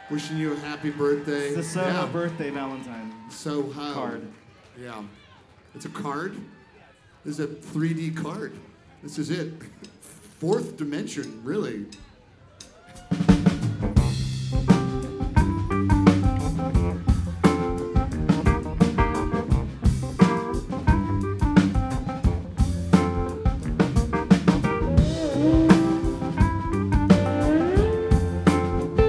Wishing you a happy birthday. It's the Soho birthday Valentine Soho card. Yeah. It's a card? This is a 3D card. This is it. Fourth dimension, really.